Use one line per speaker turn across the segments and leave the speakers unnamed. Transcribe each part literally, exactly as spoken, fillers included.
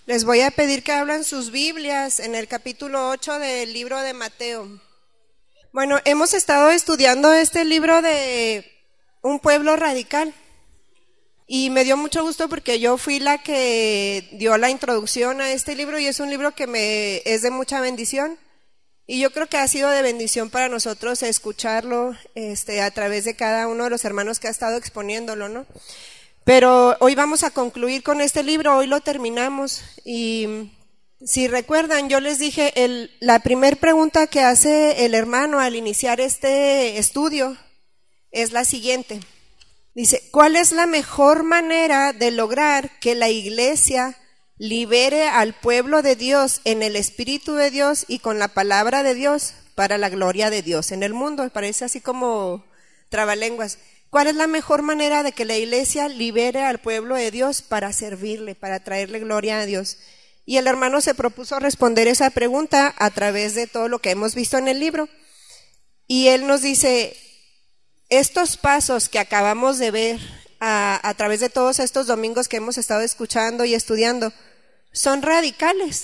Les voy a pedir que abran sus Biblias en el capítulo ocho del libro de Mateo. Bueno, hemos estado estudiando este libro de un pueblo radical y me dio mucho gusto porque yo fui la que dio la introducción a este libro y es un libro que me es de mucha bendición y yo creo que ha sido de bendición para nosotros escucharlo este, a través de cada uno de los hermanos que ha estado exponiéndolo, ¿no? Pero hoy vamos a concluir con este libro, hoy lo terminamos y si recuerdan, yo les dije, el, la primer pregunta que hace el hermano al iniciar este estudio es la siguiente. Dice, ¿cuál es la mejor manera de lograr que la iglesia libere al pueblo de Dios en el Espíritu de Dios y con la palabra de Dios para la gloria de Dios en el mundo? Parece así como trabalenguas. ¿Cuál es la mejor manera de que la iglesia libere al pueblo de Dios para servirle, para traerle gloria a Dios? Y el hermano se propuso responder esa pregunta a través de todo lo que hemos visto en el libro. Y él nos dice, estos pasos que acabamos de ver a, a través de todos estos domingos que hemos estado escuchando y estudiando, son radicales.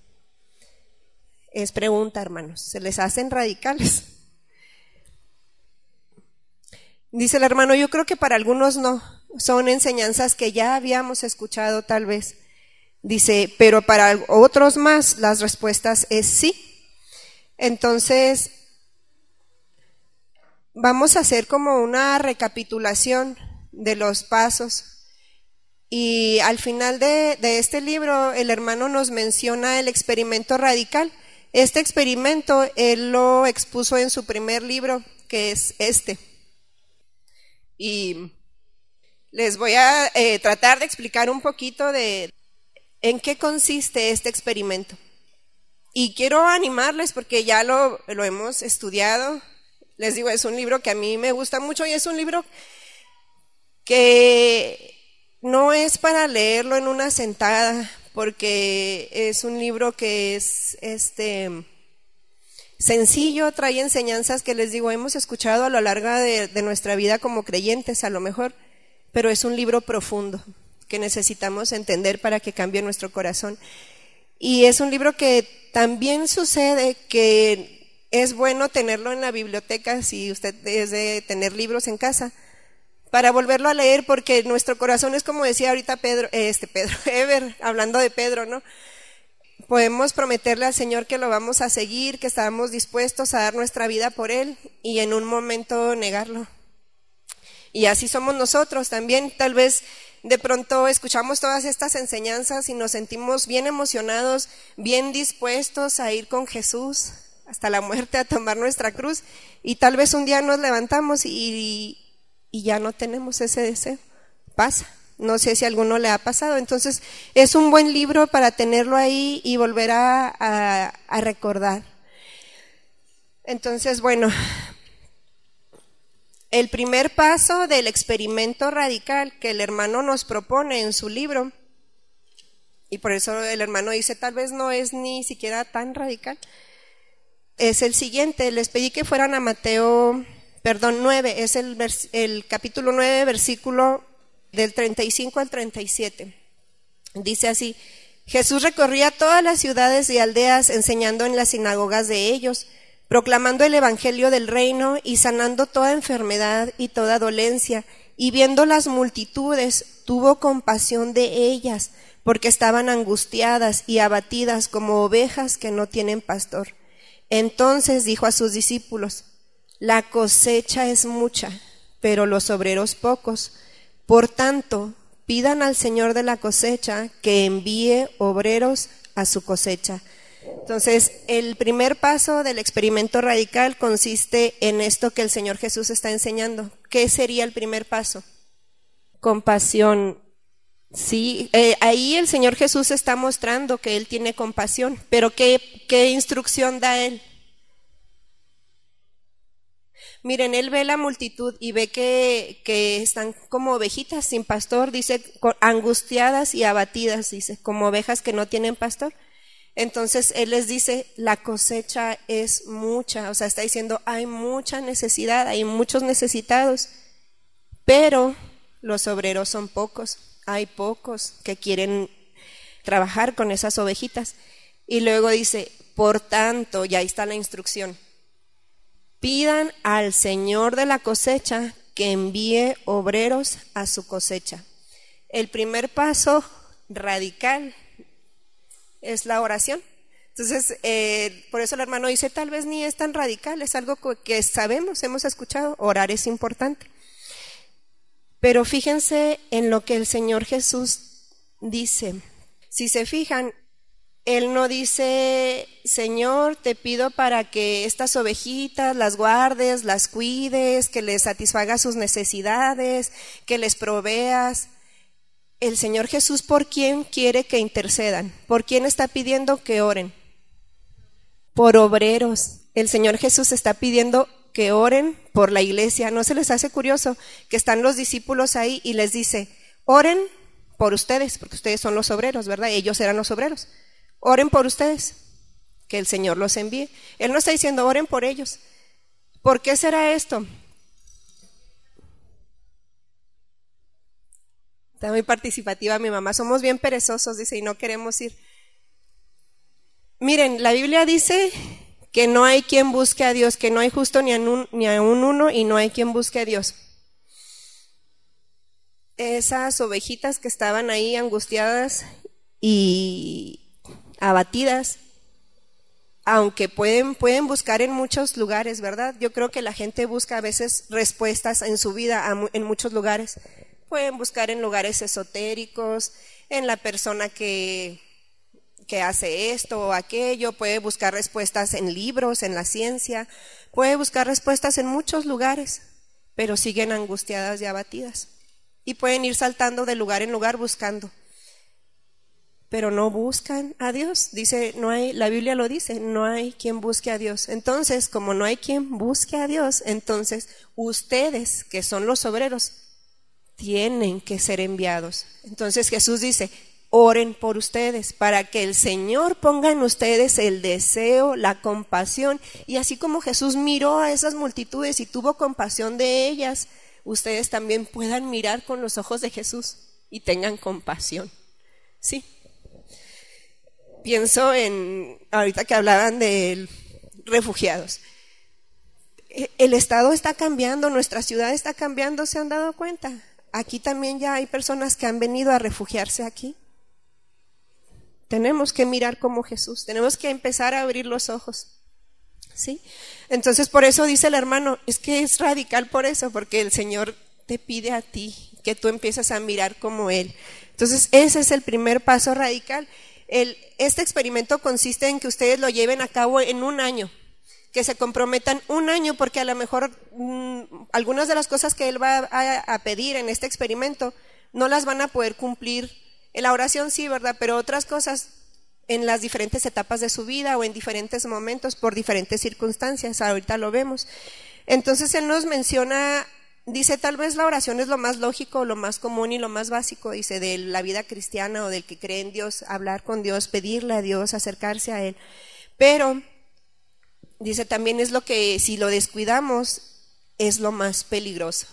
Es pregunta, hermanos, ¿se les hacen radicales? Dice el hermano, yo creo que para algunos no, son enseñanzas que ya habíamos escuchado tal vez. Dice, pero para otros más las respuestas es sí. Entonces, vamos a hacer como una recapitulación de los pasos. Y al final de, de este libro, el hermano nos menciona el experimento radical. Este experimento él lo expuso en su primer libro, que es este. Y les voy a eh, tratar de explicar un poquito de en qué consiste este experimento. Y quiero animarles porque ya lo, lo hemos estudiado. Les digo, es un libro que a mí me gusta mucho y es un libro que no es para leerlo en una sentada, porque es un libro que es este sencillo, trae enseñanzas que les digo, hemos escuchado a lo largo de, de nuestra vida como creyentes a lo mejor, pero es un libro profundo que necesitamos entender para que cambie nuestro corazón. Y es un libro que también sucede que es bueno tenerlo en la biblioteca, si usted es de tener libros en casa, para volverlo a leer, porque nuestro corazón es como decía ahorita Pedro, este Pedro, Ever, hablando de Pedro, ¿no? Podemos prometerle al Señor que lo vamos a seguir, que estamos dispuestos a dar nuestra vida por Él y en un momento negarlo. Y así somos nosotros también. Tal vez de pronto escuchamos todas estas enseñanzas y nos sentimos bien emocionados, bien dispuestos a ir con Jesús hasta la muerte, a tomar nuestra cruz. Y tal vez un día nos levantamos y, y ya no tenemos ese deseo. Pasa. No sé si a alguno le ha pasado. Entonces, es un buen libro para tenerlo ahí y volver a, a, a recordar. Entonces, bueno, el primer paso del experimento radical que el hermano nos propone en su libro, y por eso el hermano dice, tal vez no es ni siquiera tan radical, es el siguiente. Les pedí que fueran a Mateo, perdón, nueve, es el, vers, el capítulo nueve, versículo del treinta y cinco al treinta y siete. Dice así, Jesús recorría todas las ciudades y aldeas enseñando en las sinagogas de ellos, proclamando el evangelio del reino y sanando toda enfermedad y toda dolencia, y viendo las multitudes, tuvo compasión de ellas, porque estaban angustiadas y abatidas como ovejas que no tienen pastor. Entonces dijo a sus discípulos, la cosecha es mucha, pero los obreros pocos. Por tanto, pidan al Señor de la cosecha que envíe obreros a su cosecha. Entonces, el primer paso del experimento radical consiste en esto que el Señor Jesús está enseñando. ¿Qué sería el primer paso? Compasión. Sí, eh, ahí el Señor Jesús está mostrando que Él tiene compasión, pero ¿qué, qué instrucción da Él? Miren, Él ve la multitud y ve que, que están como ovejitas sin pastor, dice, angustiadas y abatidas, dice, como ovejas que no tienen pastor. Entonces Él les dice, la cosecha es mucha, o sea, está diciendo, hay mucha necesidad, hay muchos necesitados, pero los obreros son pocos, hay pocos que quieren trabajar con esas ovejitas. Y luego dice, por tanto, y ahí está la instrucción, pidan al Señor de la cosecha que envíe obreros a su cosecha. El primer paso radical es la oración. Entonces, eh, por eso el hermano dice, tal vez ni es tan radical, es algo que sabemos, hemos escuchado, orar es importante. Pero fíjense en lo que el Señor Jesús dice. Si se fijan, Él no dice, Señor, te pido para que estas ovejitas las guardes, las cuides, que les satisfagas sus necesidades, que les proveas. El Señor Jesús, ¿por quién quiere que intercedan? ¿Por quién está pidiendo que oren? Por obreros. El Señor Jesús está pidiendo que oren por la iglesia. ¿No se les hace curioso que están los discípulos ahí y les dice, oren por ustedes, porque ustedes son los obreros, ¿verdad? Ellos eran los obreros. Oren por ustedes, que el Señor los envíe. Él no está diciendo oren por ellos. ¿Por qué será esto? Está muy participativa mi mamá. Somos bien perezosos, dice, y no queremos ir. Miren, la Biblia dice que no hay quien busque a Dios, que no hay justo ni a un, ni a un uno y no hay quien busque a Dios. Esas ovejitas que estaban ahí angustiadas y abatidas, aunque pueden, pueden buscar en muchos lugares, ¿verdad? Yo creo que la gente busca a veces respuestas en su vida a, en muchos lugares. Pueden buscar en lugares esotéricos, en la persona que, que hace esto o aquello, puede buscar respuestas en libros, en la ciencia, puede buscar respuestas en muchos lugares, pero siguen angustiadas y abatidas. Y pueden ir saltando de lugar en lugar buscando. Pero no buscan a Dios. Dice, no hay, la Biblia lo dice, no hay quien busque a Dios. Entonces, como no hay quien busque a Dios, entonces ustedes, que son los obreros, tienen que ser enviados. Entonces Jesús dice, oren por ustedes, para que el Señor ponga en ustedes el deseo, la compasión, y así como Jesús miró a esas multitudes y tuvo compasión de ellas, ustedes también puedan mirar con los ojos de Jesús y tengan compasión. Sí. Pienso en, ahorita que hablaban de refugiados. El estado está cambiando, nuestra ciudad está cambiando, ¿se han dado cuenta? Aquí también ya hay personas que han venido a refugiarse aquí. Tenemos que mirar como Jesús, tenemos que empezar a abrir los ojos. ¿Sí? Entonces por eso dice el hermano, es que es radical por eso, porque el Señor te pide a ti que tú empieces a mirar como Él. Entonces ese es el primer paso radical. El, este experimento consiste en que ustedes lo lleven a cabo en un año, que se comprometan un año, porque a lo mejor mmm, algunas de las cosas que Él va a, a pedir en este experimento no las van a poder cumplir. En la oración sí, ¿verdad? Pero otras cosas en las diferentes etapas de su vida o en diferentes momentos por diferentes circunstancias, ahorita lo vemos. Entonces Él nos menciona, dice, tal vez la oración es lo más lógico, lo más común y lo más básico, dice, de la vida cristiana o del que cree en Dios, hablar con Dios, pedirle a Dios, acercarse a Él. Pero, dice, también es lo que, si lo descuidamos, es lo más peligroso.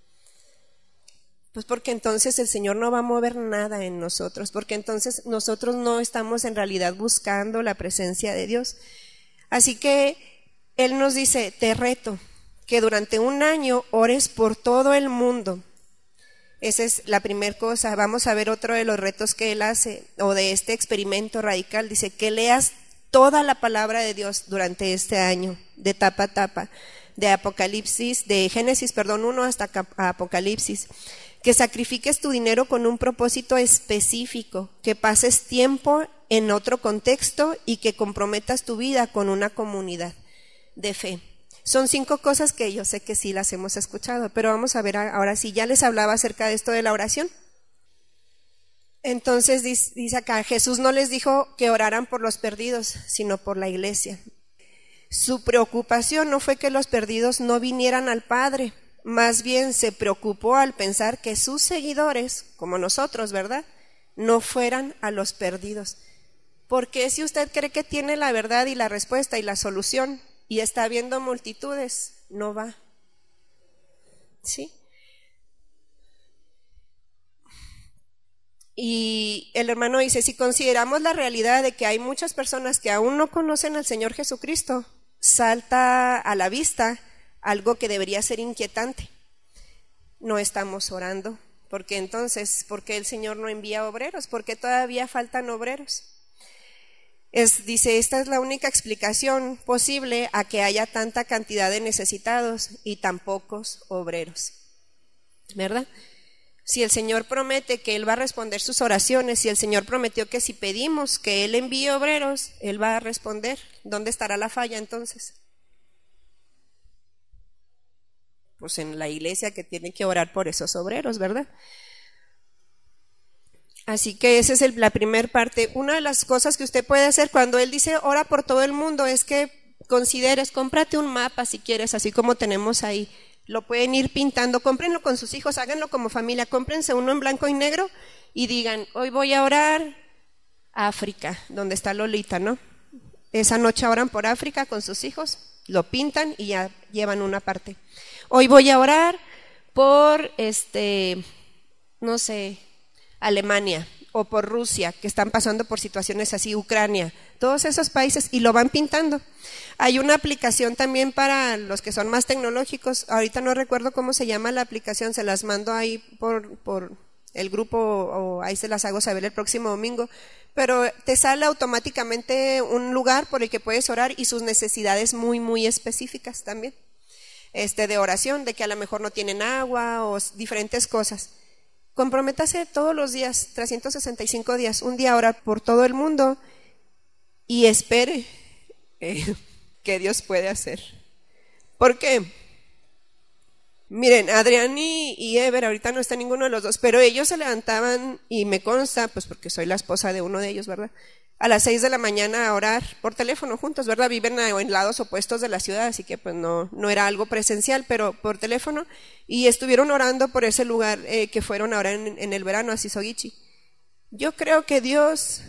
Pues porque entonces el Señor no va a mover nada en nosotros, porque entonces nosotros no estamos en realidad buscando la presencia de Dios. Así que Él nos dice, te reto que durante un año ores por todo el mundo. Esa es la primera cosa. Vamos a ver otro de los retos que Él hace, o de este experimento radical. Dice que leas toda la palabra de Dios durante este año, de tapa a tapa, de Apocalipsis, de Génesis, perdón, uno hasta Apocalipsis. Que sacrifiques tu dinero con un propósito específico, que pases tiempo en otro contexto y que comprometas tu vida con una comunidad de fe. Son cinco cosas que yo sé que sí las hemos escuchado, pero vamos a ver ahora sí. Ya les hablaba acerca de esto de la oración. Entonces dice acá, Jesús no les dijo que oraran por los perdidos, sino por la iglesia. Su preocupación no fue que los perdidos no vinieran al Padre, más bien se preocupó al pensar que sus seguidores, como nosotros, ¿verdad?, no fueran a los perdidos. Porque si usted cree que tiene la verdad y la respuesta y la solución y está viendo multitudes, no va. ¿Sí? Y el hermano dice, si consideramos la realidad de que hay muchas personas que aún no conocen al Señor Jesucristo, salta a la vista algo que debería ser inquietante. No estamos orando, porque entonces, ¿por qué el Señor no envía obreros? ¿Por qué todavía faltan obreros? Es, dice, esta es la única explicación posible a que haya tanta cantidad de necesitados y tan pocos obreros, ¿verdad? Si el Señor promete que Él va a responder sus oraciones, si el Señor prometió que si pedimos que Él envíe obreros, Él va a responder, ¿dónde estará la falla entonces? Pues en la iglesia, que tiene que orar por esos obreros, ¿verdad? Así que esa es el, la primera parte. Una de las cosas que usted puede hacer cuando Él dice ora por todo el mundo es que consideres, cómprate un mapa si quieres, así como tenemos ahí. Lo pueden ir pintando, cómprenlo con sus hijos, háganlo como familia, cómprense uno en blanco y negro y digan, hoy voy a orar África, donde está Lolita, ¿no? Esa noche oran por África con sus hijos, lo pintan y ya llevan una parte. Hoy voy a orar por, este, no sé, Alemania o por Rusia, que están pasando por situaciones así, Ucrania, todos esos países, y lo van pintando. Hay una aplicación también para los que son más tecnológicos, ahorita no recuerdo cómo se llama la aplicación, se las mando ahí por, por el grupo o ahí se las hago saber el próximo domingo, pero te sale automáticamente un lugar por el que puedes orar y sus necesidades muy, muy específicas también. Este, de oración, de que a lo mejor no tienen agua o diferentes cosas. Comprométase todos los días, trescientos sesenta y cinco días, un día a orar por todo el mundo y espere eh, que Dios puede hacer. ¿Por qué? Miren, Adrián y, y Ever, ahorita no está ninguno de los dos, pero ellos se levantaban, y me consta, pues porque soy la esposa de uno de ellos, ¿verdad? A las seis de la mañana a orar por teléfono juntos, ¿verdad? Viven en lados opuestos de la ciudad, así que pues no, no era algo presencial, pero por teléfono, y estuvieron orando por ese lugar eh, que fueron ahora en, en el verano a Sisogichi. Yo creo que Dios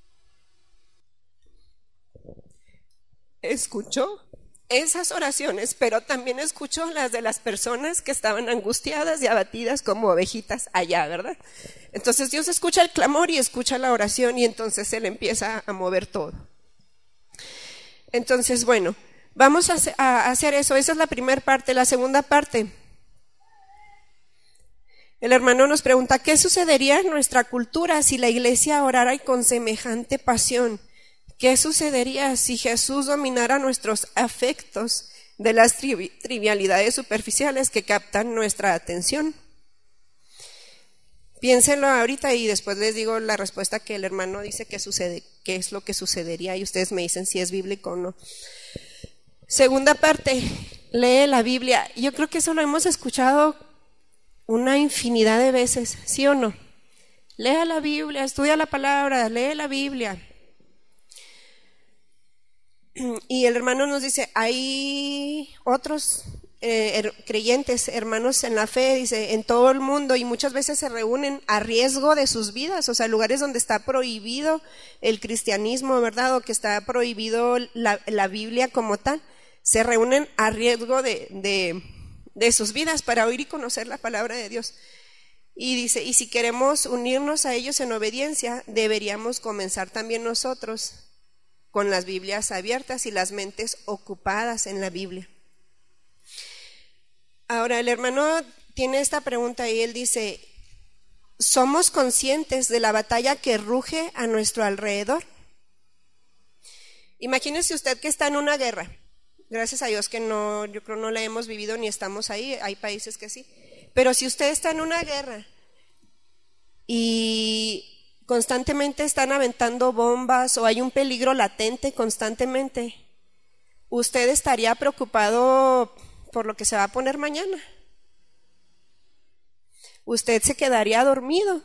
escuchó esas oraciones, pero también escuchó las de las personas que estaban angustiadas y abatidas como ovejitas allá, ¿verdad? Entonces Dios escucha el clamor y escucha la oración y entonces Él empieza a mover todo. Entonces, bueno, vamos a hacer eso. Esa es la primera parte. La segunda parte, el hermano nos pregunta, ¿qué sucedería en nuestra cultura si la iglesia orara con semejante pasión? ¿Qué sucedería si Jesús dominara nuestros afectos de las tri- trivialidades superficiales que captan nuestra atención? Piénsenlo ahorita y después les digo la respuesta que el hermano dice que sucede, qué es lo que sucedería y ustedes me dicen si es bíblico o no. Segunda parte, lee la Biblia. Yo creo que eso lo hemos escuchado una infinidad de veces, ¿sí o no? Lea la Biblia, estudia la palabra, lee la Biblia. Y el hermano nos dice, hay otros eh, her- creyentes, hermanos en la fe, dice, en todo el mundo, y muchas veces se reúnen a riesgo de sus vidas, o sea, lugares donde está prohibido el cristianismo, ¿verdad? O que está prohibido la, la Biblia como tal, se reúnen a riesgo de, de, de sus vidas para oír y conocer la palabra de Dios. Y dice, y si queremos unirnos a ellos en obediencia, deberíamos comenzar también nosotros con las Biblias abiertas y las mentes ocupadas en la Biblia. Ahora, el hermano tiene esta pregunta y él dice, ¿somos conscientes de la batalla que ruge a nuestro alrededor? Imagínese usted que está en una guerra. Gracias a Dios que no, yo creo no la hemos vivido ni estamos ahí, hay países que sí. Pero si usted está en una guerra y constantemente están aventando bombas o hay un peligro latente constantemente, ¿usted estaría preocupado por lo que se va a poner mañana? ¿Usted se quedaría dormido?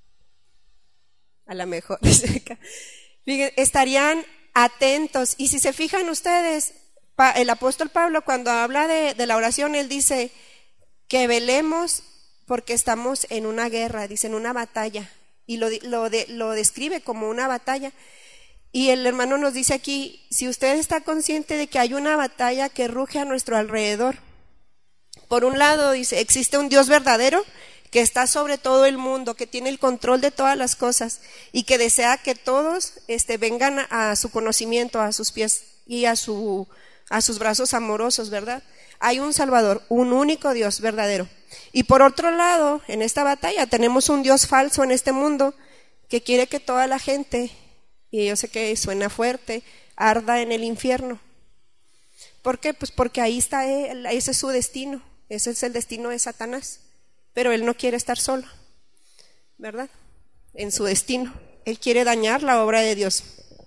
A lo mejor. Estarían atentos. Y si se fijan ustedes, el apóstol Pablo cuando habla de, de la oración, él dice que velemos porque estamos en una guerra, dice en una batalla. Y lo, lo, de, lo describe como una batalla. Y el hermano nos dice aquí, si usted está consciente de que hay una batalla que ruge a nuestro alrededor, por un lado dice, existe un Dios verdadero que está sobre todo el mundo, que tiene el control de todas las cosas y que desea que todos este, vengan a, a su conocimiento, a sus pies y a, su, a sus brazos amorosos, ¿verdad? Hay un Salvador, un único Dios verdadero. Y por otro lado, en esta batalla tenemos un Dios falso en este mundo que quiere que toda la gente, y yo sé que suena fuerte, arda en el infierno. ¿Por qué? Pues porque ahí está él, ese es su destino, ese es el destino de Satanás, pero él no quiere estar solo, ¿verdad? En su destino, él quiere dañar la obra de Dios.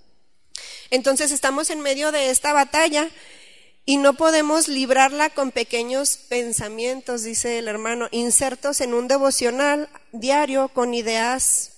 Entonces estamos en medio de esta batalla y no podemos librarla con pequeños pensamientos, dice el hermano, insertos en un devocional diario con ideas,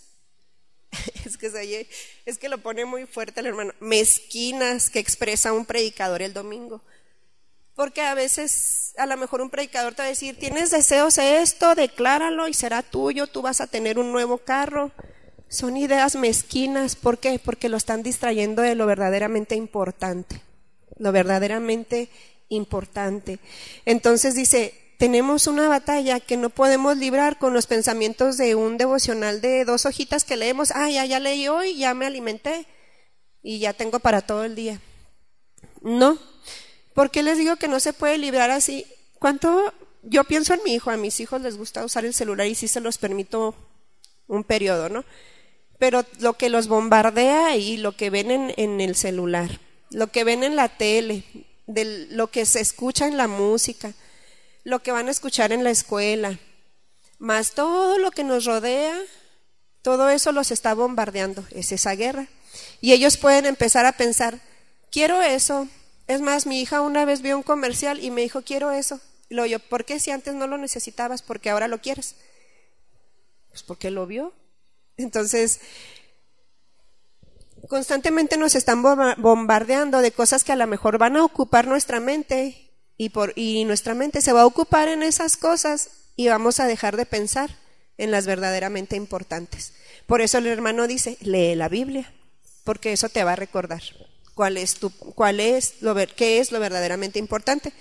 es que, se, es que lo pone muy fuerte el hermano, mezquinas que expresa un predicador el domingo. Porque a veces, a lo mejor un predicador te va a decir, tienes deseos de esto, decláralo y será tuyo, tú vas a tener un nuevo carro. Son ideas mezquinas, ¿por qué? Porque lo están distrayendo de lo verdaderamente importante, lo verdaderamente importante. Entonces dice, tenemos una batalla que no podemos librar con los pensamientos de un devocional de dos hojitas que leemos, ah, ya, ya leí hoy, ya me alimenté y ya tengo para todo el día. No. ¿Por qué les digo que no se puede librar así? ¿Cuánto? Yo pienso en mi hijo, a mis hijos les gusta usar el celular y sí se los permito un periodo, ¿no? Pero lo que los bombardea ahí, lo que ven en, en el celular, lo que ven en la tele, de lo que se escucha en la música, lo que van a escuchar en la escuela, más todo lo que nos rodea, todo eso los está bombardeando, es esa guerra. Y ellos pueden empezar a pensar, quiero eso. Es más, mi hija una vez vio un comercial y me dijo, quiero eso. Y luego yo, ¿por qué si antes no lo necesitabas? Porque ahora lo quieres. Pues porque lo vio. Entonces, constantemente nos están bombardeando de cosas que a lo mejor van a ocupar nuestra mente y, por, y nuestra mente se va a ocupar en esas cosas y vamos a dejar de pensar en las verdaderamente importantes. Por eso el hermano dice, lee la Biblia, porque eso te va a recordar. ¿Cuál es tu, cuál es lo, qué es lo verdaderamente importante?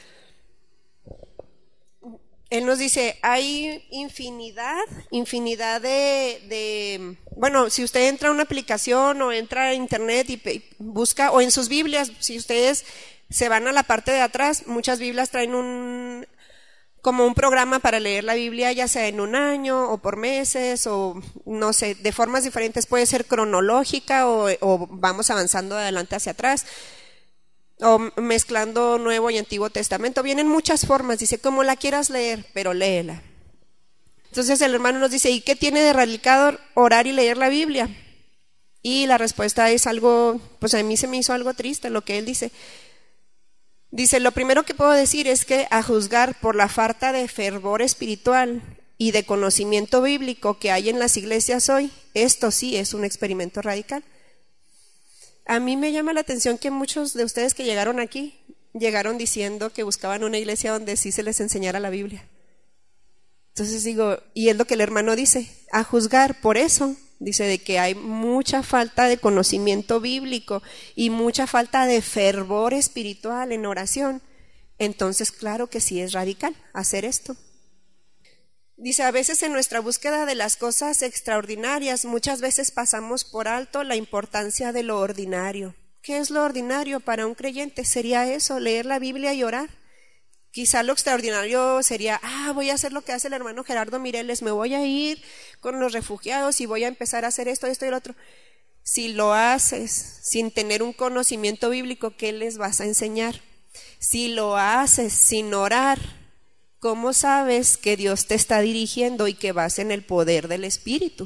Él nos dice, hay infinidad, infinidad de, de, bueno, si usted entra a una aplicación o entra a internet y, y busca, o en sus Biblias, si ustedes se van a la parte de atrás, muchas Biblias traen un, como un programa para leer la Biblia, ya sea en un año o por meses o no sé, de formas diferentes, puede ser cronológica o, o vamos avanzando de adelante hacia atrás o mezclando Nuevo y Antiguo Testamento. Vienen muchas formas, dice, como la quieras leer, pero léela. Entonces el hermano nos dice, ¿y qué tiene de radical orar y leer la Biblia? Y la respuesta es algo, pues a mí se me hizo algo triste lo que él dice. Dice, lo primero que puedo decir es que a juzgar por la falta de fervor espiritual y de conocimiento bíblico que hay en las iglesias hoy, esto sí es un experimento radical. A mí me llama la atención que muchos de ustedes que llegaron aquí, llegaron diciendo que buscaban una iglesia donde sí se les enseñara la Biblia. Entonces digo, y es lo que el hermano dice, a juzgar por eso, dice de que hay mucha falta de conocimiento bíblico y mucha falta de fervor espiritual en oración. Entonces, claro que sí es radical hacer esto. Dice, a veces en nuestra búsqueda de las cosas extraordinarias, muchas veces pasamos por alto la importancia de lo ordinario. ¿Qué es lo ordinario para un creyente? Sería eso, leer la Biblia y orar. Quizá lo extraordinario sería, ah, voy a hacer lo que hace el hermano Gerardo Mireles, me voy a ir con los refugiados y voy a empezar a hacer esto, esto y lo otro. Si lo haces sin tener un conocimiento bíblico, ¿qué les vas a enseñar? Si lo haces sin orar, ¿cómo sabes que Dios te está dirigiendo y que vas en el poder del Espíritu?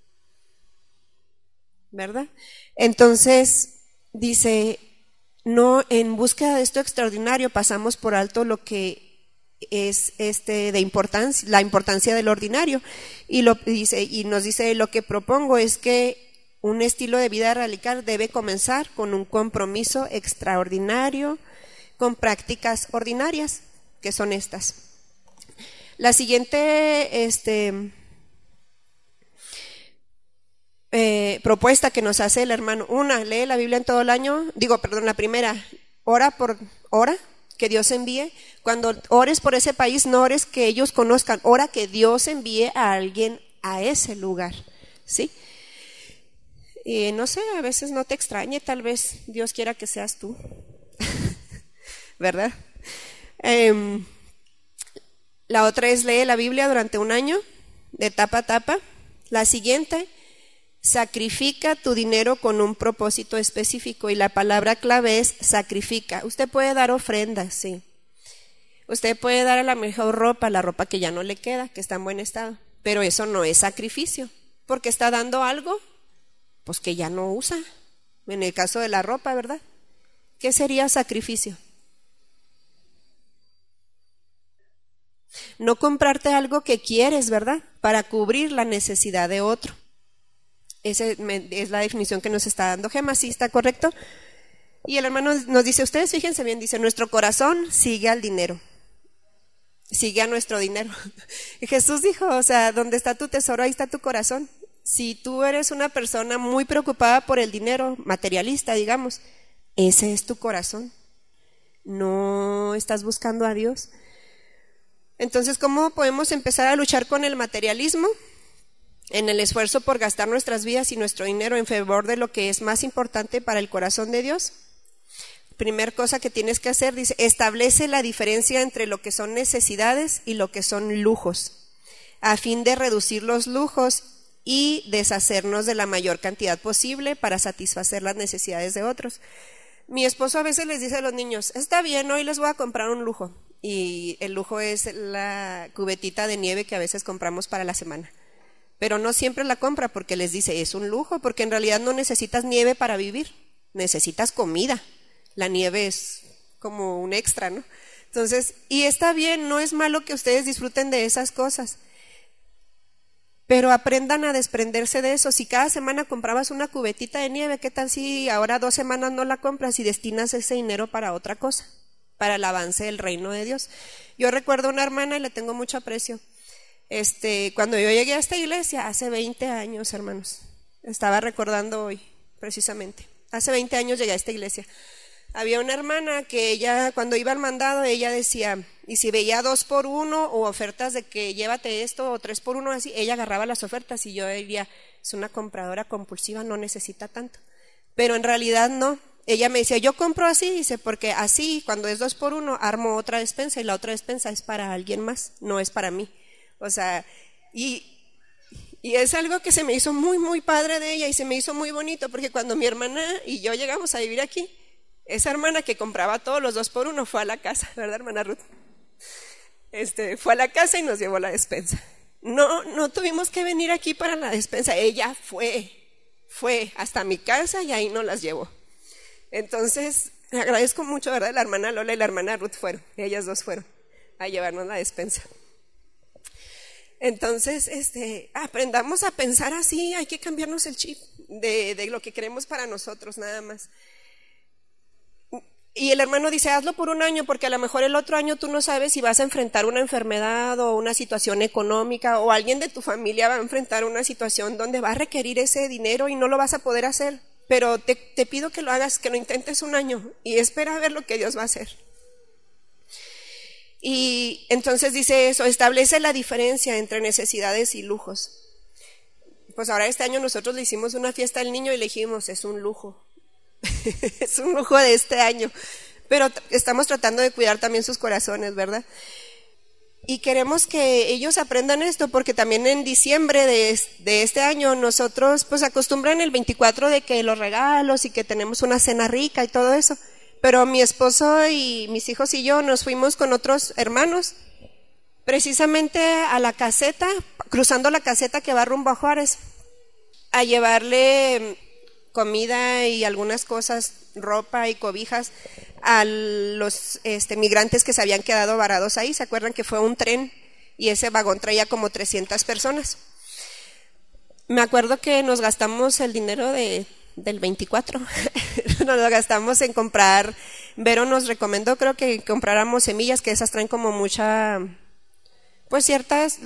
¿Verdad? Entonces, dice, no, en búsqueda de esto extraordinario pasamos por alto lo que es este de importancia, la importancia del ordinario. Y lo dice, y nos dice, lo que propongo es que un estilo de vida radical debe comenzar con un compromiso extraordinario, con prácticas ordinarias, que son estas. La siguiente este, eh, propuesta que nos hace el hermano, una, lee la Biblia en todo el año, digo, perdón, la primera, ora por hora, que Dios envíe. Cuando ores por ese país, no ores que ellos conozcan, ora que Dios envíe a alguien a ese lugar, ¿sí? Y no sé, a veces no te extrañe, tal vez Dios quiera que seas tú, ¿verdad? Eh, la otra es lee la Biblia durante un año, de tapa a tapa. La siguiente, sacrifica tu dinero con un propósito específico, y la palabra clave es sacrifica. Usted puede dar ofrendas, sí. Usted puede dar a la mejor ropa, la ropa que ya no le queda, que está en buen estado, pero eso no es sacrificio, porque está dando algo pues que ya no usa. En el caso de la ropa, ¿verdad? ¿Qué sería sacrificio? No comprarte algo que quieres, ¿verdad? Para cubrir la necesidad de otro. Esa es la definición que nos está dando Gema, ¿sí está correcto? Y el hermano nos dice, ustedes fíjense bien, dice, nuestro corazón sigue al dinero, sigue a nuestro dinero. Y Jesús dijo, o sea, donde está tu tesoro, ahí está tu corazón. Si tú eres una persona muy preocupada por el dinero, materialista, digamos, ese es tu corazón. No estás buscando a Dios. Entonces, ¿cómo podemos empezar a luchar con el materialismo? En el esfuerzo por gastar nuestras vidas y nuestro dinero en favor de lo que es más importante para el corazón de Dios. Primer cosa que tienes que hacer, dice, establece la diferencia entre lo que son necesidades y lo que son lujos, a fin de reducir los lujos y deshacernos de la mayor cantidad posible para satisfacer las necesidades de otros. Mi esposo a veces les dice a los niños, está bien, hoy les voy a comprar un lujo, y el lujo es la cubetita de nieve que a veces compramos para la semana, pero no siempre la compra porque les dice, es un lujo, porque en realidad no necesitas nieve para vivir, necesitas comida. La nieve es como un extra, ¿no? Entonces, y está bien, no es malo que ustedes disfruten de esas cosas, pero aprendan a desprenderse de eso. Si cada semana comprabas una cubetita de nieve, ¿qué tal si ahora dos semanas no la compras y destinas ese dinero para otra cosa, para el avance del reino de Dios? Yo recuerdo una hermana y le tengo mucho aprecio. Este, cuando yo llegué a esta iglesia, hace veinte años, hermanos, estaba recordando hoy, precisamente, hace veinte años llegué a esta iglesia. Había una hermana que ella, cuando iba al mandado, ella decía, y si veía dos por uno o ofertas de que llévate esto o tres por uno, así, ella agarraba las ofertas y yo diría, es una compradora compulsiva, no necesita tanto. Pero en realidad no. Ella me decía, yo compro así, dice, porque así, cuando es dos por uno, armo otra despensa y la otra despensa es para alguien más, no es para mí. O sea, y, y es algo que se me hizo muy, muy padre de ella y se me hizo muy bonito, porque cuando mi hermana y yo llegamos a vivir aquí, esa hermana que compraba todos los dos por uno fue a la casa, ¿verdad, hermana Ruth? Este, fue a la casa y nos llevó la despensa. No, no tuvimos que venir aquí para la despensa, ella fue, fue hasta mi casa y ahí nos las llevó. Entonces, le agradezco mucho, ¿verdad? La hermana Lola y la hermana Ruth fueron, ellas dos fueron a llevarnos la despensa. Entonces, este, aprendamos a pensar así, hay que cambiarnos el chip de, de lo que queremos para nosotros, nada más. Y el hermano dice, hazlo por un año, porque a lo mejor el otro año tú no sabes si vas a enfrentar una enfermedad o una situación económica, o alguien de tu familia va a enfrentar una situación donde va a requerir ese dinero y no lo vas a poder hacer. Pero te, te pido que lo hagas, que lo intentes un año y espera a ver lo que Dios va a hacer. Y entonces dice eso, establece la diferencia entre necesidades y lujos. Pues ahora este año nosotros le hicimos una fiesta al niño y le dijimos, es un lujo. Es un lujo de este año, pero estamos tratando de cuidar también sus corazones, ¿verdad? Y queremos que ellos aprendan esto, porque también en diciembre de, de este año nosotros pues acostumbran el veinticuatro de que los regalos y que tenemos una cena rica y todo eso, pero mi esposo y mis hijos y yo nos fuimos con otros hermanos precisamente a la caseta, cruzando la caseta que va rumbo a Juárez, a llevarle comida y algunas cosas, ropa y cobijas a los este, migrantes que se habían quedado varados ahí. ¿Se acuerdan que fue un tren y ese vagón traía como trescientas personas? Me acuerdo que nos gastamos el dinero de, del veinticuatro, nos lo gastamos en comprar, Vero nos recomendó, creo que compráramos semillas, que esas traen como mucha, pues ciertas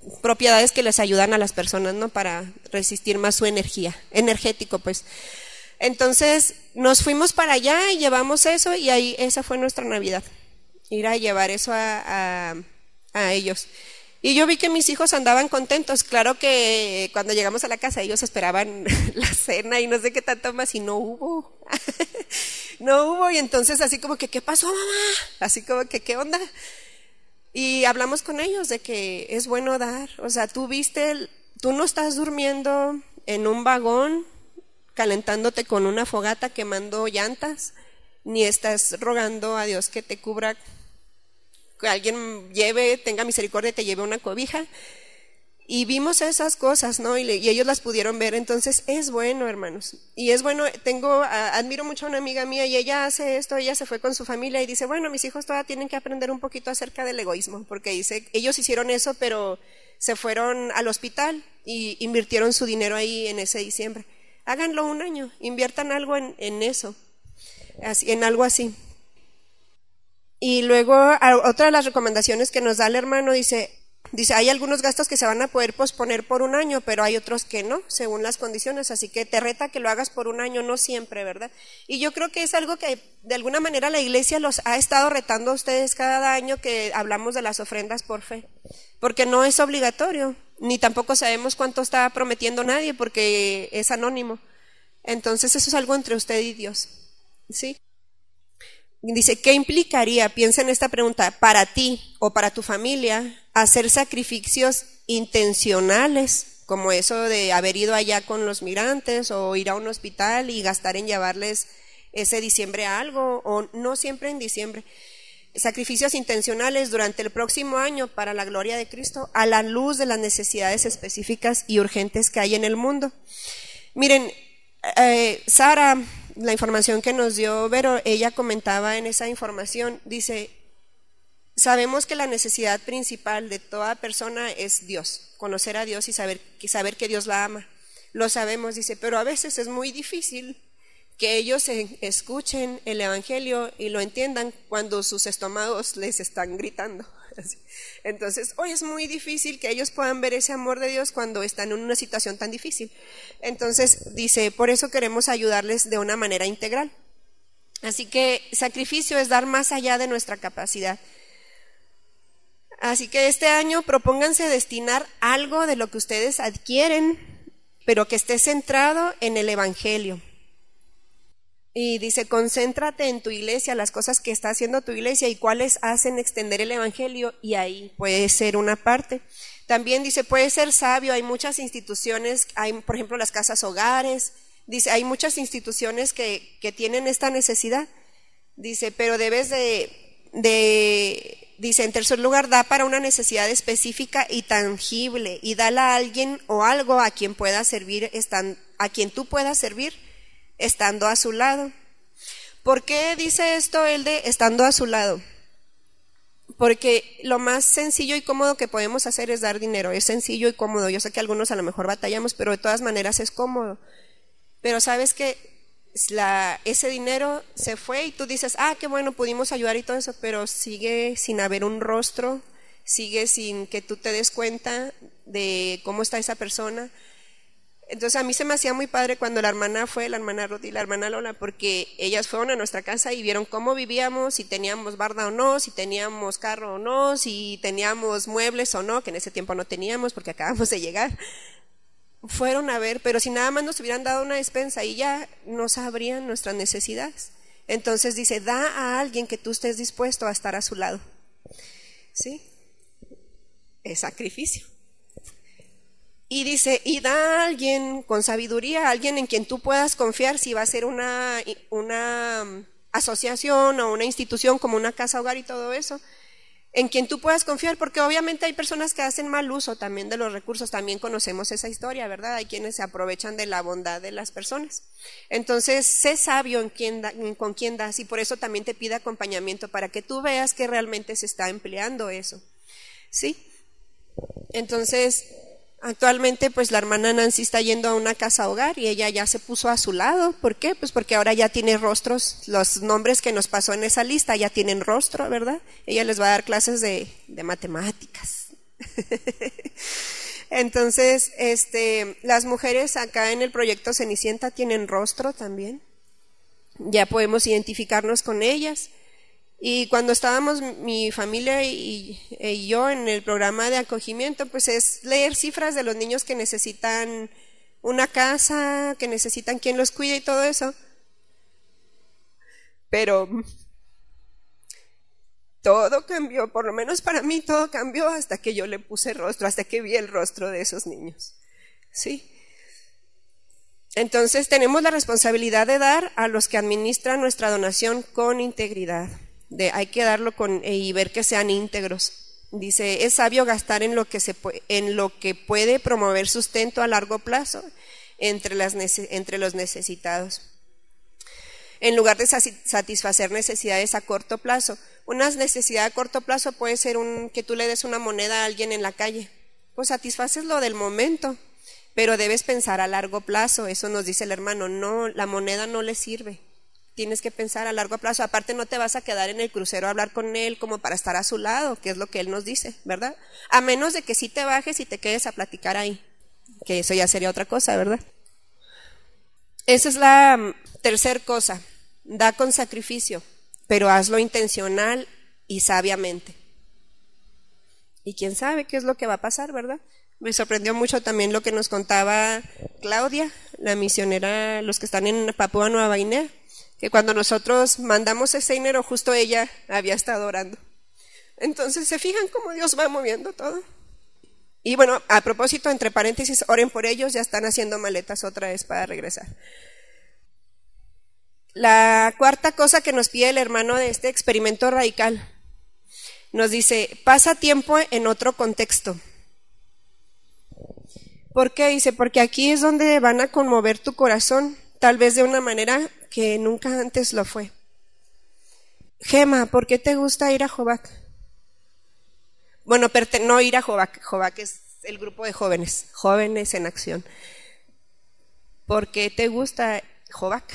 propiedades que les ayudan a las personas, ¿no? Para resistir más su energía, energético, pues. Entonces nos fuimos para allá y llevamos eso y ahí esa fue nuestra Navidad, ir a llevar eso a, a, a ellos. Y yo vi que mis hijos andaban contentos. Claro que cuando llegamos a la casa ellos esperaban la cena y no sé qué tanto más y no hubo. No hubo y entonces así como que, ¿qué pasó, mamá? Así como que, ¿qué onda? Y hablamos con ellos de que es bueno dar. O sea, tú viste, tú no estás durmiendo en un vagón calentándote con una fogata quemando llantas, ni estás rogando a Dios que te cubra, que alguien lleve, tenga misericordia y te lleve una cobija. Y vimos esas cosas, ¿no? Y, le, y ellos las pudieron ver. Entonces es bueno, hermanos. Y es bueno, tengo, a, admiro mucho a una amiga mía y ella hace esto, ella se fue con su familia y dice, bueno, mis hijos todavía tienen que aprender un poquito acerca del egoísmo, porque dice, ellos hicieron eso, pero se fueron al hospital y invirtieron su dinero ahí en ese diciembre. Háganlo un año, inviertan algo en, en eso, así, en algo así. Y luego otra de las recomendaciones que nos da el hermano dice, dice, hay algunos gastos que se van a poder posponer por un año, pero hay otros que no, según las condiciones, así que te reta que lo hagas por un año, no siempre, ¿verdad? Y yo creo que es algo que de alguna manera la iglesia los ha estado retando a ustedes cada año que hablamos de las ofrendas por fe, porque no es obligatorio, ni tampoco sabemos cuánto está prometiendo nadie porque es anónimo. Entonces eso es algo entre usted y Dios, ¿sí? Dice, ¿qué implicaría, piensa en esta pregunta, para ti o para tu familia, hacer sacrificios intencionales, como eso de haber ido allá con los migrantes o ir a un hospital y gastar en llevarles ese diciembre a algo, o no siempre en diciembre? Sacrificios intencionales durante el próximo año para la gloria de Cristo, a la luz de las necesidades específicas y urgentes que hay en el mundo. Miren, eh, Sara, la información que nos dio Vero, ella comentaba en esa información, dice, sabemos que la necesidad principal de toda persona es Dios, conocer a Dios y saber, saber que Dios la ama. Lo sabemos, dice, pero a veces es muy difícil que ellos escuchen el evangelio y lo entiendan cuando sus estómagos les están gritando. Entonces, hoy es muy difícil que ellos puedan ver ese amor de Dios cuando están en una situación tan difícil. Entonces, dice, por eso queremos ayudarles de una manera integral. Así que sacrificio es dar más allá de nuestra capacidad. Así que este año propónganse destinar algo de lo que ustedes adquieren, pero que esté centrado en el evangelio. Y dice, concéntrate en tu iglesia, las cosas que está haciendo tu iglesia y cuáles hacen extender el evangelio, y ahí puede ser una parte. También dice, puede ser sabio, hay muchas instituciones, hay por ejemplo las casas hogares, dice, hay muchas instituciones que, que tienen esta necesidad. Dice, pero debes de, de, dice, en tercer lugar, da para una necesidad específica y tangible, y dala a alguien o algo a quien pueda servir, están, a quien tú puedas servir, estando a su lado. ¿Por qué dice esto el de estando a su lado? Porque lo más sencillo y cómodo que podemos hacer es dar dinero, es sencillo y cómodo. Yo sé que algunos a lo mejor batallamos, pero de todas maneras es cómodo. Pero sabes que la, ese dinero se fue y tú dices, ah, qué bueno, pudimos ayudar y todo eso, pero sigue sin haber un rostro, sigue sin que tú te des cuenta de cómo está esa persona. Entonces a mí se me hacía muy padre cuando la hermana fue, la hermana Ruth y la hermana Lola, porque ellas fueron a nuestra casa y vieron cómo vivíamos, si teníamos barda o no, si teníamos carro o no, si teníamos muebles o no, que en ese tiempo no teníamos porque acabamos de llegar. Fueron a ver, pero si nada más nos hubieran dado una despensa y ya no sabrían nuestras necesidades. Entonces dice, da a alguien que tú estés dispuesto a estar a su lado. ¿Sí? Es sacrificio. Y dice, y da a alguien con sabiduría, a alguien en quien tú puedas confiar, si va a ser una, una asociación o una institución como una casa hogar y todo eso, en quien tú puedas confiar, porque obviamente hay personas que hacen mal uso también de los recursos, también conocemos esa historia, ¿verdad? Hay quienes se aprovechan de la bondad de las personas. Entonces, sé sabio en quién da, en con quién das, y por eso también te pide acompañamiento, para que tú veas que realmente se está empleando eso, ¿sí? Entonces, actualmente pues la hermana Nancy está yendo a una casa hogar y ella ya se puso a su lado. ¿Por qué? Pues porque ahora ya tiene rostros, los nombres que nos pasó en esa lista ya tienen rostro, ¿verdad? Ella les va a dar clases de, de matemáticas. Entonces, este, las mujeres acá en el proyecto Cenicienta tienen rostro también. Ya podemos identificarnos con ellas. Y cuando estábamos mi familia y, y yo en el programa de acogimiento, pues es leer cifras de los niños que necesitan una casa, que necesitan quien los cuide y todo eso. Pero todo cambió, por lo menos para mí todo cambió hasta que yo le puse rostro, hasta que vi el rostro de esos niños. ¿Sí? Entonces tenemos la responsabilidad de dar a los que administran nuestra donación con integridad. De, hay que darlo con, y ver que sean íntegros. Dice, es sabio gastar en lo que se en lo que puede promover sustento a largo plazo entre, las, entre los necesitados, en lugar de satisfacer necesidades a corto plazo. Una necesidad a corto plazo puede ser un, que tú le des una moneda a alguien en la calle. Pues satisfaces lo del momento, pero debes pensar a largo plazo. Eso nos dice el hermano, no, la moneda no le sirve. Tienes que pensar a largo plazo. Aparte no te vas a quedar en el crucero a hablar con él como para estar a su lado, que es lo que él nos dice, ¿verdad? A menos de que sí te bajes y te quedes a platicar ahí, que eso ya sería otra cosa, ¿verdad? Esa es la tercera cosa. Da con sacrificio, pero hazlo intencional y sabiamente. Y quién sabe qué es lo que va a pasar, ¿verdad? Me sorprendió mucho también lo que nos contaba Claudia, la misionera, los que están en Papúa Nueva Guinea, que cuando nosotros mandamos ese dinero, justo ella había estado orando. Entonces, ¿se fijan cómo Dios va moviendo todo? Y bueno, a propósito, entre paréntesis, oren por ellos, ya están haciendo maletas otra vez para regresar. La cuarta cosa que nos pide el hermano de este experimento radical, nos dice, pasa tiempo en otro contexto. ¿Por qué? Dice, porque aquí es donde van a conmover tu corazón, tal vez de una manera que nunca antes lo fue. Gema, ¿por qué te gusta ir a Jovac? Bueno, no ir a Jovac, Jovac es el grupo de jóvenes, jóvenes en acción. ¿Por qué te gusta Jovac?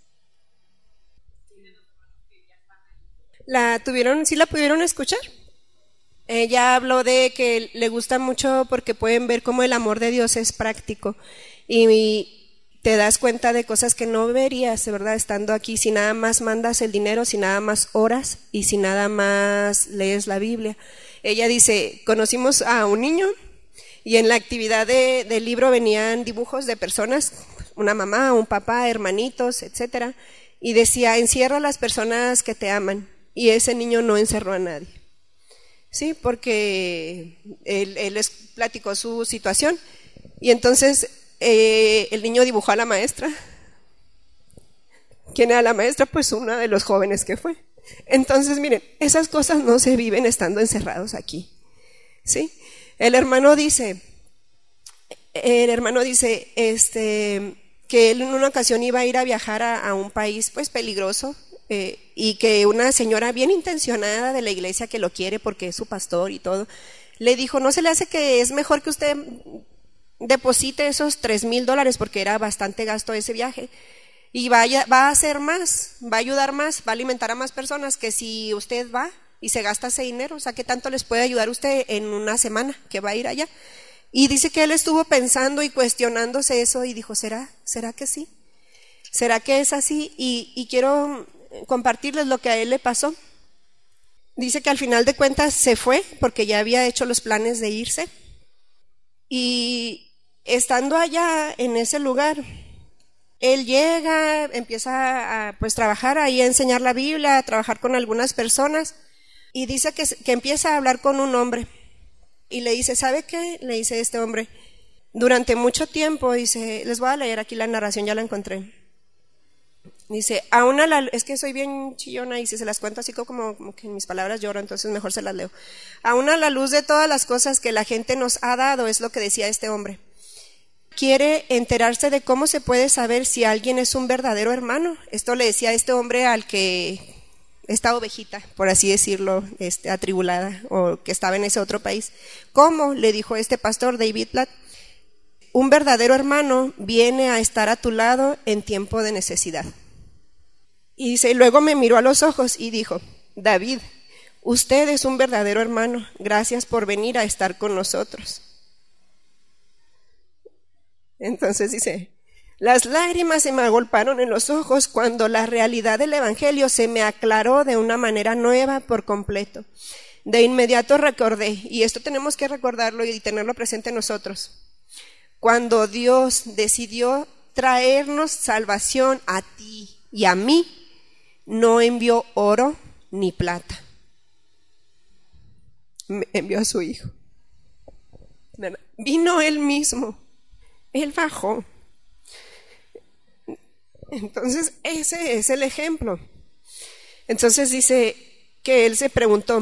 ¿La tuvieron, sí la pudieron escuchar? Ella habló de que le gusta mucho porque pueden ver cómo el amor de Dios es práctico y te das cuenta de cosas que no verías, ¿verdad? Estando aquí, si nada más mandas el dinero, si nada más oras y si nada más lees la Biblia. Ella dice, conocimos a un niño y en la actividad de, del libro venían dibujos de personas, una mamá, un papá, hermanitos, etcétera, y decía, encierra a las personas que te aman, y ese niño no encerró a nadie. Sí, porque él, él les platicó su situación y entonces eh, el niño dibujó a la maestra. ¿Quién era la maestra? Pues una de los jóvenes que fue. Entonces, miren, esas cosas no se viven estando encerrados aquí. ¿Sí? El hermano dice, el hermano dice, este, que él en una ocasión iba a ir a viajar a, a un país, pues, peligroso, eh, y que una señora bien intencionada de la iglesia que lo quiere porque es su pastor y todo, le dijo, ¿no se le hace que es mejor que usted deposite esos tres mil dólares porque era bastante gasto ese viaje? Y vaya, va a hacer más, va a ayudar más, va a alimentar a más personas que si usted va y se gasta ese dinero. O sea, ¿qué tanto les puede ayudar usted en una semana que va a ir allá? Y dice que él estuvo pensando y cuestionándose eso y dijo, ¿será? ¿Será que sí? ¿Será que es así? Y, y quiero compartirles lo que a él le pasó. Dice que al final de cuentas se fue porque ya había hecho los planes de irse. Y estando allá en ese lugar, él llega, empieza a pues trabajar ahí, a enseñar la Biblia, a trabajar con algunas personas y dice que, que empieza a hablar con un hombre y le dice, ¿sabe qué? Le dice este hombre, durante mucho tiempo, dice, les voy a leer aquí la narración, ya la encontré. Dice, aún a la, es que soy bien chillona y si se las cuento así como, como que en mis palabras lloro, entonces mejor se las leo. Aún a la luz de todas las cosas que la gente nos ha dado, es lo que decía este hombre. Quiere enterarse de cómo se puede saber si alguien es un verdadero hermano. Esto le decía este hombre al que, esta ovejita, por así decirlo, este, atribulada, o que estaba en ese otro país. ¿Cómo? Le dijo este pastor David Platt. Un verdadero hermano viene a estar a tu lado en tiempo de necesidad. Y dice, luego me miró a los ojos y dijo, David, usted es un verdadero hermano, gracias por venir a estar con nosotros. Entonces dice, las lágrimas se me agolparon en los ojos cuando la realidad del Evangelio se me aclaró de una manera nueva por completo. De inmediato recordé, y esto tenemos que recordarlo y tenerlo presente nosotros, cuando Dios decidió traernos salvación a ti y a mí, no envió oro ni plata. Me envió a su Hijo. Vino Él mismo. Él bajó. Entonces, ese es el ejemplo. Entonces dice que Él se preguntó,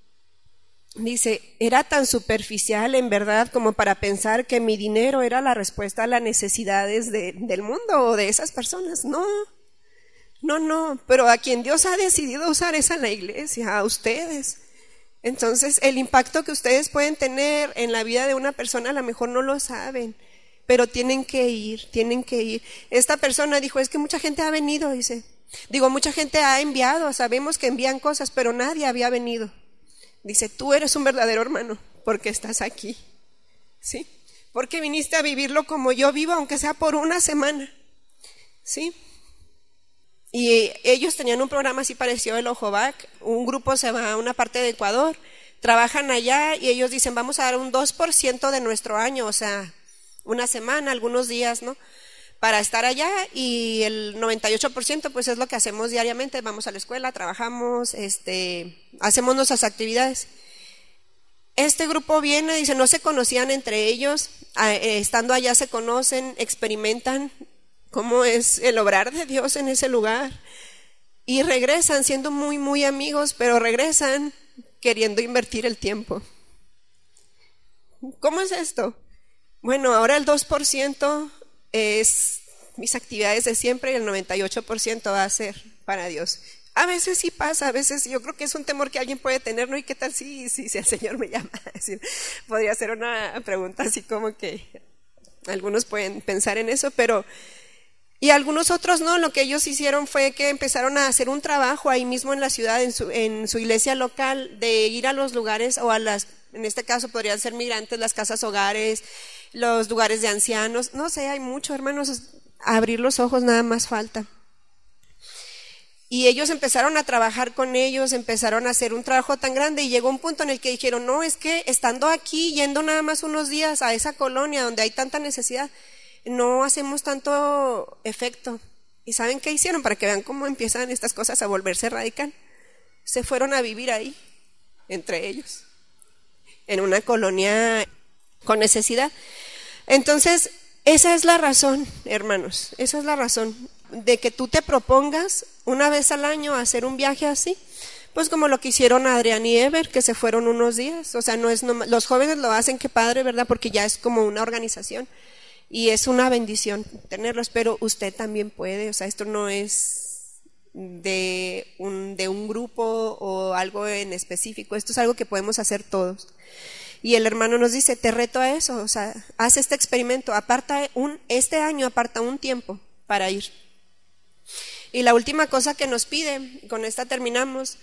dice, ¿era tan superficial en verdad como para pensar que mi dinero era la respuesta a las necesidades de, del mundo o de esas personas? No, no, no, pero a quien Dios ha decidido usar es a la iglesia, a ustedes. Entonces, el impacto que ustedes pueden tener en la vida de una persona a lo mejor no lo saben, pero tienen que ir, tienen que ir. Esta persona dijo, es que mucha gente ha venido, dice. Digo, mucha gente ha enviado, sabemos que envían cosas, pero nadie había venido. Dice, tú eres un verdadero hermano, porque estás aquí, ¿sí? Porque viniste a vivirlo como yo vivo, aunque sea por una semana, ¿sí? Y ellos tenían un programa así parecido el Ojovac. Un grupo se va a una parte de Ecuador, trabajan allá y ellos dicen, vamos a dar un dos por ciento de nuestro año, o sea, una semana, algunos días, ¿no? Para estar allá, y el noventa y ocho por ciento pues es lo que hacemos diariamente, vamos a la escuela, trabajamos, este, hacemos nuestras actividades. Este grupo viene, dice, no se conocían entre ellos, eh, estando allá se conocen, experimentan cómo es el obrar de Dios en ese lugar, y regresan siendo muy, muy amigos, pero regresan queriendo invertir el tiempo. ¿Cómo es esto? Bueno, ahora el dos por ciento es mis actividades de siempre y el noventa y ocho por ciento va a ser para Dios. A veces sí pasa, a veces yo creo que es un temor que alguien puede tener, ¿no? ¿Y qué tal si, si, si el Señor me llama? Es decir, podría ser una pregunta así como que algunos pueden pensar en eso, pero y algunos otros no. Lo que ellos hicieron fue que empezaron a hacer un trabajo ahí mismo en la ciudad, en su, en su iglesia local, de ir a los lugares o a las, en este caso podrían ser migrantes, las casas hogares, los lugares de ancianos, no sé, hay mucho, hermanos, abrir los ojos nada más falta. Y ellos empezaron a trabajar con ellos, empezaron a hacer un trabajo tan grande y llegó un punto en el que dijeron, no, es que estando aquí, yendo nada más unos días a esa colonia donde hay tanta necesidad, no hacemos tanto efecto. ¿Y saben qué hicieron? Para que vean cómo empiezan estas cosas a volverse radical. Se fueron a vivir ahí, entre ellos, en una colonia con necesidad. Entonces, esa es la razón, hermanos, esa es la razón de que tú te propongas una vez al año hacer un viaje así, pues como lo que hicieron Adrián y Ever, que se fueron unos días. O sea, no es nomás, los jóvenes lo hacen, qué padre, ¿verdad? Porque ya es como una organización y es una bendición tenerlos, pero usted también puede. O sea, esto no es de un, de un grupo o algo en específico, esto es algo que podemos hacer todos. Y el hermano nos dice, te reto a eso, o sea, haz este experimento, aparta un, este año aparta un tiempo para ir. Y la última cosa que nos pide, con esta terminamos,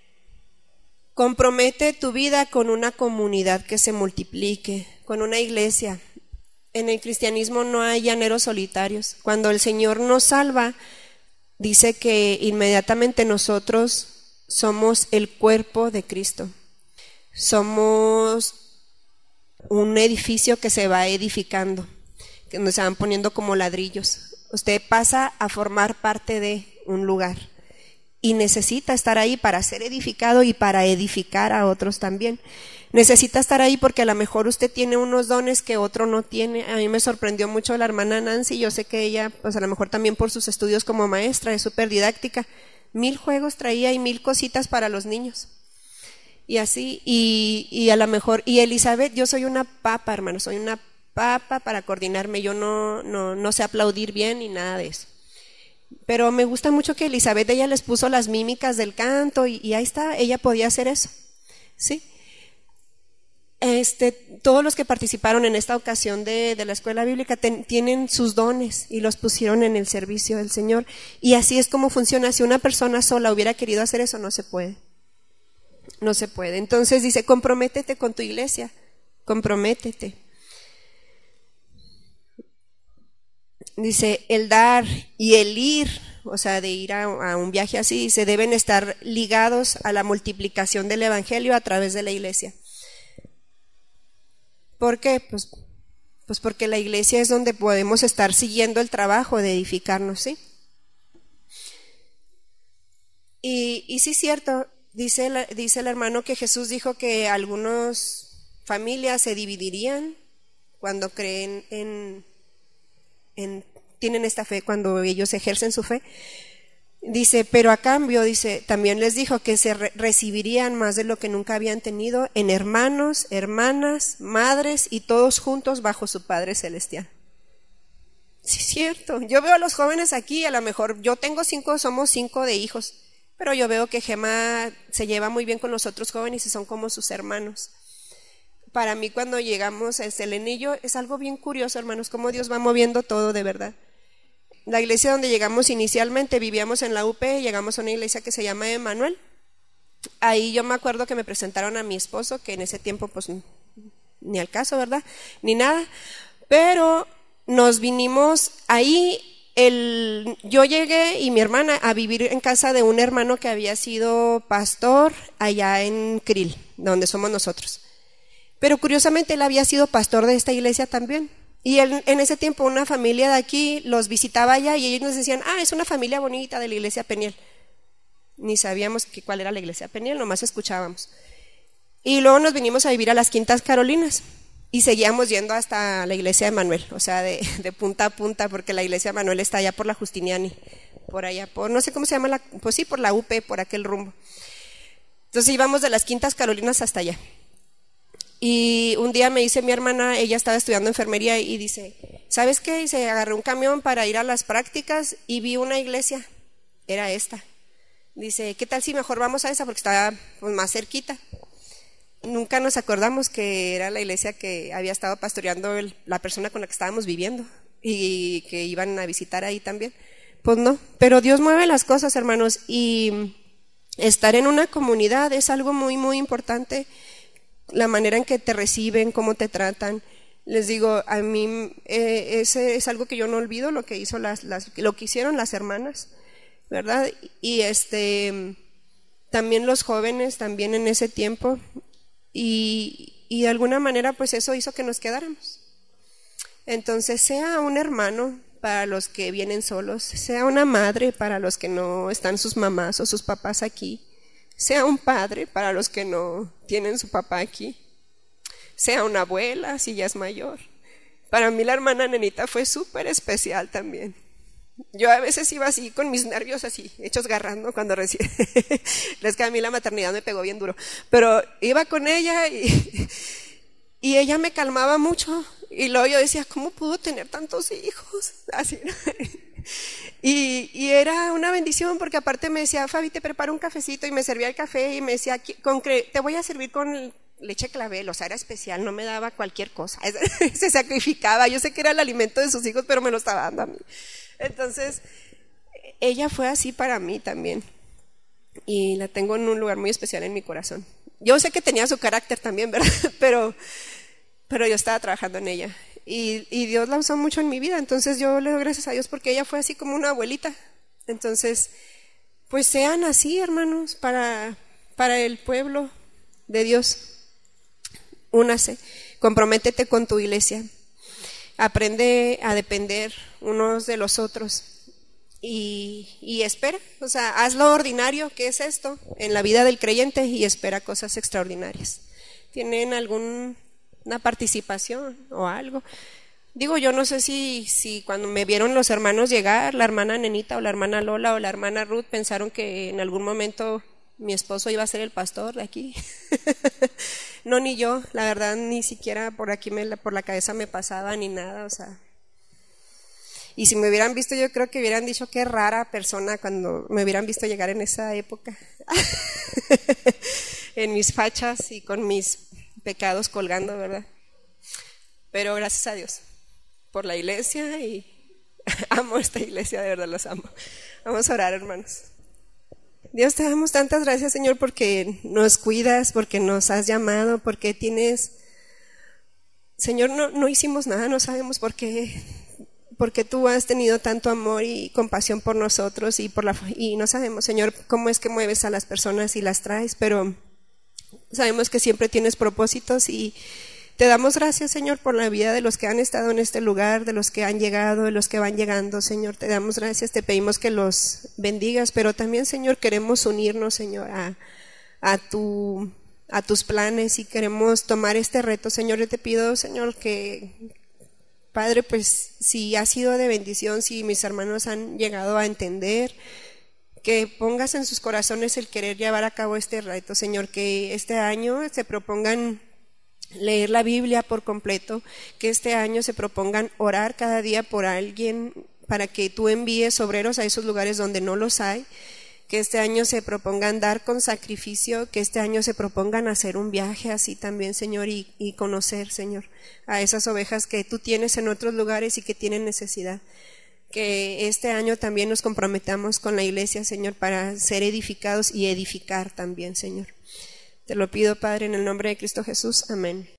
compromete tu vida con una comunidad que se multiplique, con una iglesia. En el cristianismo no hay llaneros solitarios. Cuando el Señor nos salva, dice que inmediatamente nosotros somos el cuerpo de Cristo. Somos un edificio que se va edificando, que nos se van poniendo como ladrillos. Usted pasa a formar parte de un lugar y necesita estar ahí para ser edificado y para edificar a otros también. Necesita estar ahí porque a lo mejor usted tiene unos dones que otro no tiene. A mí me sorprendió mucho la hermana Nancy. Yo sé que ella, pues a lo mejor también por sus estudios como maestra, es súper didáctica. Mil juegos traía y mil cositas para los niños. Y así, y, y a lo mejor, y Elizabeth, yo soy una papa, hermano, soy una papa para coordinarme. Yo no, no, no sé aplaudir bien ni nada de eso. Pero me gusta mucho que Elizabeth, ella les puso las mímicas del canto y, y ahí está, ella podía hacer eso, ¿sí? Este, todos los que participaron en esta ocasión de, de la escuela bíblica ten, tienen sus dones y los pusieron en el servicio del Señor. Y así es como funciona. Si una persona sola hubiera querido hacer eso, no se puede. No se puede. Entonces dice, comprométete con tu iglesia, comprométete. Dice, el dar y el ir, o sea, de ir a, a un viaje así, se deben estar ligados a la multiplicación del evangelio a través de la iglesia. ¿Por qué? Pues, pues porque la iglesia es donde podemos estar siguiendo el trabajo de edificarnos, ¿sí? Y, y sí es cierto, dice el, dice el hermano que Jesús dijo que algunas familias se dividirían cuando creen en, en, tienen esta fe, cuando ellos ejercen su fe. Dice, pero a cambio, dice, también les dijo que se re recibirían más de lo que nunca habían tenido en hermanos, hermanas, madres y todos juntos bajo su Padre Celestial. Sí, es cierto. Yo veo a los jóvenes aquí, a lo mejor yo tengo cinco, somos cinco de hijos, pero yo veo que Gema se lleva muy bien con los otros jóvenes y son como sus hermanos. Para mí cuando llegamos a Selene y yo es algo bien curioso, hermanos, cómo Dios va moviendo todo de verdad. La iglesia donde llegamos inicialmente, vivíamos en la U P, llegamos a una iglesia que se llama Emanuel. Ahí yo me acuerdo que me presentaron a mi esposo, que en ese tiempo pues ni al caso, ¿verdad? Ni nada. Pero nos vinimos ahí, el, yo llegué y mi hermana a vivir en casa de un hermano que había sido pastor allá en Krill, donde somos nosotros. Pero curiosamente él había sido pastor de esta iglesia también. Y él, en ese tiempo una familia de aquí los visitaba allá y ellos nos decían, ah, es una familia bonita de la iglesia Peniel. Ni sabíamos que, cuál era la iglesia Peniel, nomás escuchábamos. Y luego nos vinimos a vivir a las Quintas Carolinas y seguíamos yendo hasta la iglesia de Manuel, o sea, de, de punta a punta, porque la iglesia de Manuel está allá por la Justiniani, por allá, por no sé cómo se llama, la, pues sí, por la U P, por aquel rumbo. Entonces íbamos de las Quintas Carolinas hasta allá. Y un día me dice mi hermana, ella estaba estudiando enfermería y dice, ¿sabes qué? Dice, agarré un camión para ir a las prácticas y vi una iglesia, era esta. Dice, ¿qué tal si mejor vamos a esa? Porque estaba pues, más cerquita. Nunca nos acordamos que era la iglesia que había estado pastoreando el, la persona con la que estábamos viviendo y que iban a visitar ahí también. Pues no, pero Dios mueve las cosas, hermanos, y estar en una comunidad es algo muy, muy importante. La manera en que te reciben, cómo te tratan. Les digo, a mí eh, ese es algo que yo no olvido, lo que hizo las, las, lo que hicieron las hermanas, ¿verdad? Y este también los jóvenes, también en ese tiempo, y, y de alguna manera pues eso hizo que nos quedáramos. Entonces, sea un hermano para los que vienen solos, sea una madre para los que no están sus mamás o sus papás aquí, sea un padre para los que no tienen su papá aquí, sea una abuela si ya es mayor. Para mí la hermana Nenita fue súper especial también. Yo a veces iba así con mis nervios así, hechos garrando cuando recién, es que a mí la maternidad me pegó bien duro, pero iba con ella y, y ella me calmaba mucho y luego yo decía, ¿cómo pudo tener tantos hijos? Así, ¿no? Y, y era una bendición porque aparte me decía, Fabi, te preparo un cafecito y me servía el café y me decía, con te voy a servir con leche clavel, o sea, era especial, no me daba cualquier cosa, se sacrificaba, yo sé que era el alimento de sus hijos, pero me lo estaba dando a mí. Entonces, ella fue así para mí también y la tengo en un lugar muy especial en mi corazón. Yo sé que tenía su carácter también, ¿verdad? Pero, pero yo estaba trabajando en ella. Y, y Dios la usó mucho en mi vida, entonces yo le doy gracias a Dios porque ella fue así como una abuelita. Entonces, pues sean así, hermanos, para, para el pueblo de Dios. Únase, comprométete con tu iglesia, aprende a depender unos de los otros y, y espera, o sea, haz lo ordinario, que es esto, en la vida del creyente y espera cosas extraordinarias. ¿Tienen algún... una participación o algo? Digo, yo no sé si, si cuando me vieron los hermanos llegar, la hermana Nenita o la hermana Lola o la hermana Ruth pensaron que en algún momento mi esposo iba a ser el pastor de aquí. No, ni yo, la verdad, ni siquiera por aquí me, por la cabeza me pasaba ni nada, o sea. Y si me hubieran visto, yo creo que hubieran dicho qué rara persona cuando me hubieran visto llegar en esa época. En mis fachas y con mis pecados colgando, ¿verdad? Pero gracias a Dios por la iglesia y amo esta iglesia, de verdad los amo. Vamos a orar, hermanos. Dios, te damos tantas gracias, Señor, porque nos cuidas, porque nos has llamado, porque tienes... Señor, no, no hicimos nada, no sabemos por qué, porque tú has tenido tanto amor y compasión por nosotros y por la y no sabemos, Señor, cómo es que mueves a las personas y las traes, pero sabemos que siempre tienes propósitos y te damos gracias, Señor, por la vida de los que han estado en este lugar, de los que han llegado, de los que van llegando, Señor. Te damos gracias, te pedimos que los bendigas, pero también, Señor, queremos unirnos, Señor, a, a, tu, a tus planes y queremos tomar este reto, Señor. Yo te pido, Señor, que, Padre, pues si ha sido de bendición, si mis hermanos han llegado a entender, que pongas en sus corazones el querer llevar a cabo este reto, Señor, que este año se propongan leer la Biblia por completo, que este año se propongan orar cada día por alguien para que tú envíes obreros a esos lugares donde no los hay, que este año se propongan dar con sacrificio, que este año se propongan hacer un viaje así también, Señor, y, y conocer, Señor, a esas ovejas que tú tienes en otros lugares y que tienen necesidad. Que este año también nos comprometamos con la iglesia, Señor, para ser edificados y edificar también, Señor. Te lo pido, Padre, en el nombre de Cristo Jesús. Amén.